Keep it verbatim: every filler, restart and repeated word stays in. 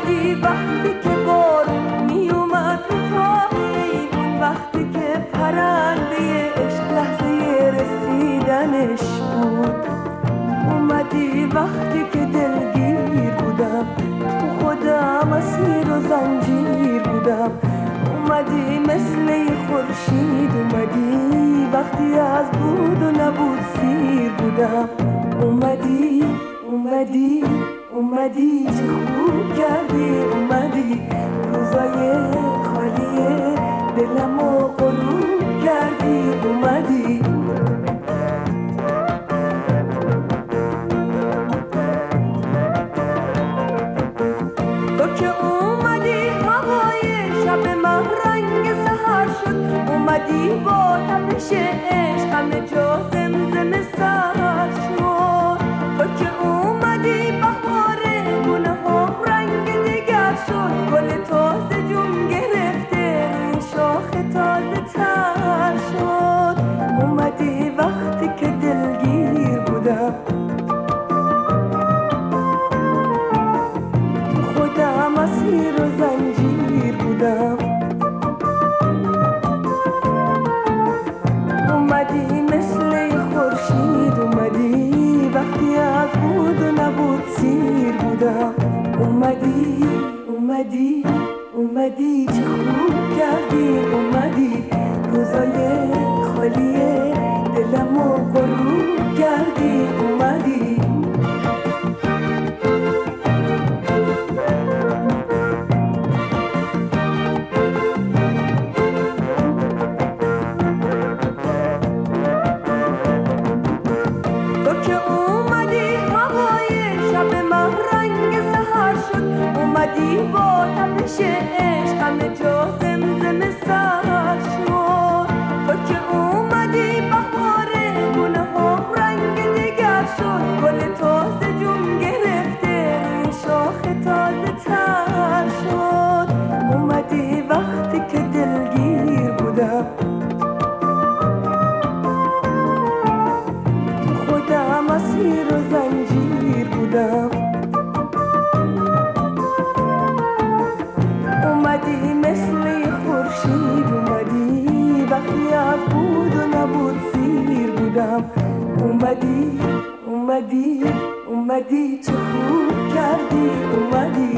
اومدی وقتی که بارون می اومد تا ایوون، وقتی که پرنده عشق لحظه رسیدنش بود. اومدی وقتی که دلگیر بودم، تو خودم اسیر و زنجیر بودم. اومدی مثل یه خورشید، اومدی وقتی از بود و نبود سیر بودم. اومدی اومدی اومدی چه خوب کردی، اومدی روزای خالی دلمو غروب کردی. اومدی تو که اومدی هوای شب من رنگ سحر شد. اومدی با تپش عشق همه جا زمزمه سر شد. تو که اومدی بهار گونه ها رنگ دیگر شد. گل تازه جون گرفته روی شاخ تازه تر شد. اومدی وقتی که دلگیر بودم، تو خودم اسیر و زنجیر بودم. اومدی مثل خورشید، اومدی وقتی از بود و نبود سیر بودم. اومدی اومدی اومدی چه خوب کردی، اومدی روزای خالی دلمو غروب کردی. اومدی اومدی با تپش عشق همه جا زمزمه سر شد. تو که اومدی بهار گونه ها رنگ دیگر شد. گل تازه جون گرفته روی شاخ تازه تر شد. اومدی وقتی که دلگیر بودم، تو خودم اسیر و زنجیر بودم. اومدی مثل خورشید، اومدی وقتی از بود و نبود سیر بودم. اومدی اومدی اومدی چه خوب کردی، اومدی